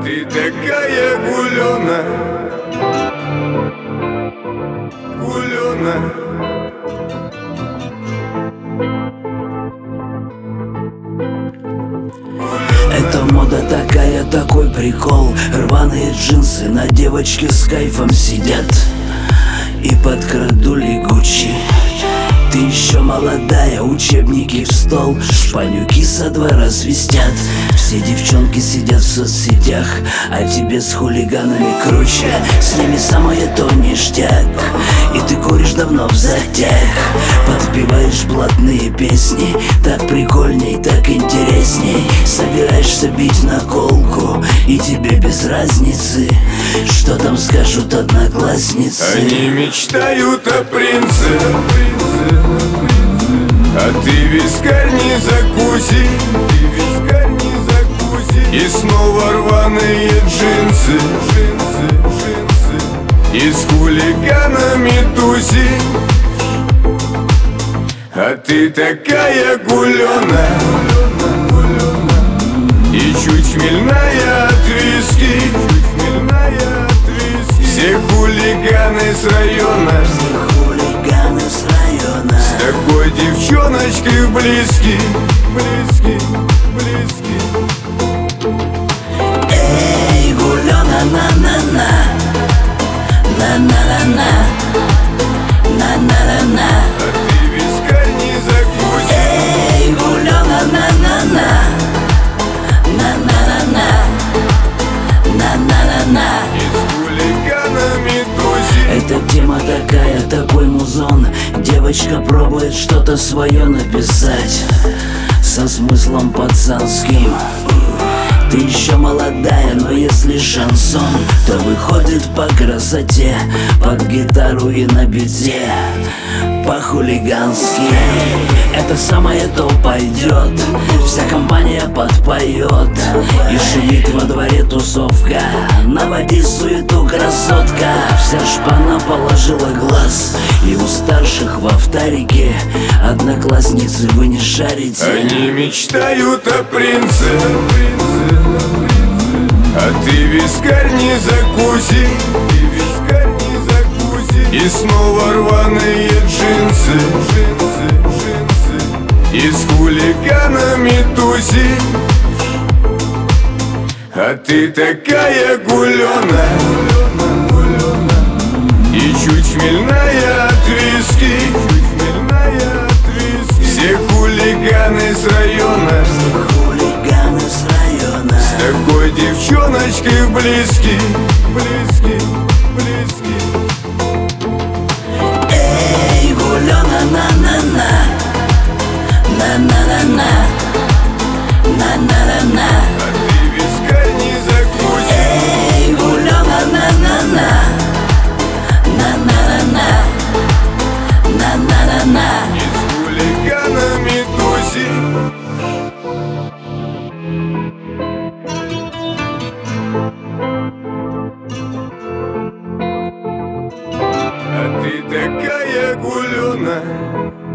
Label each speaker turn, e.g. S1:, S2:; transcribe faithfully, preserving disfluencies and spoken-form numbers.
S1: ты такая гулёна, гулёна.
S2: Это мода такая, такой прикол. Рваные джинсы на девочке с кайфом сидят и подкрадули Гуччи. Ты еще молодая, учебники в стол, шпанюки со двора свистят. Все девчонки сидят в соцсетях, а тебе с хулиганами круче. С ними самое то ништяк, и ты куришь давно в затяг. Подпеваешь блатные песни, так прикольней, так интересней. Собираешься бить на колку, и тебе без разницы, что там скажут одноклассницы.
S1: Они мечтают о принце, а ты вискарь не закуси, ты вискарь не закуси. И снова рваные джинсы, джинсы, джинсы. И с хулиганами туси. А ты такая гулёна, и чуть хмельная от виски, чуть хмельная от виски. Все хулиганы с района, с такой девчоночкой близкий, близкий, близкий.
S2: Эй, гулёна, на-на-на, на-на-на-на, на-на-на-на.
S1: А ты вискарь не закуси.
S2: Эй, гулёна, на-на-на, на-на-на-на, на-на-на-на.
S1: И с хулиганами туси.
S2: Эта тема такая, такой музон. Девочка пробует что-то свое написать со смыслом пацанским. Ты еще молодая, но если шансон, то выходит по красоте, под гитару и на бите, по-хулигански. Это самое то пойдет, вся компания подпоет, и шумит во дворе тусовка. Наводи суету, красотка. Вся шпана положила глаз, и у старших в авторике одноклассницы вы не шарите.
S1: Они мечтают о принце, а ты вискарь не закуси, ты вискарь не закуси. И снова рваные джинсы, джинсы, джинсы. И с хулиганами туси. А ты такая гулёна, и чуть хмельная от виски, чуть хмельная от виски. Все хулиганы с района,
S2: Хулиганы с района,
S1: с такой девчоночкой близкий, близкий, близкий.
S2: эй, гулёна, на-на-на, на-на-на-на, на-на-на-на.
S1: А ты вискарь не закуси.
S2: Эй, гулёна, на-на-на, на-на-на-на, на-на-на-на.
S1: И с хулиганами туси. А ты такая гулёна,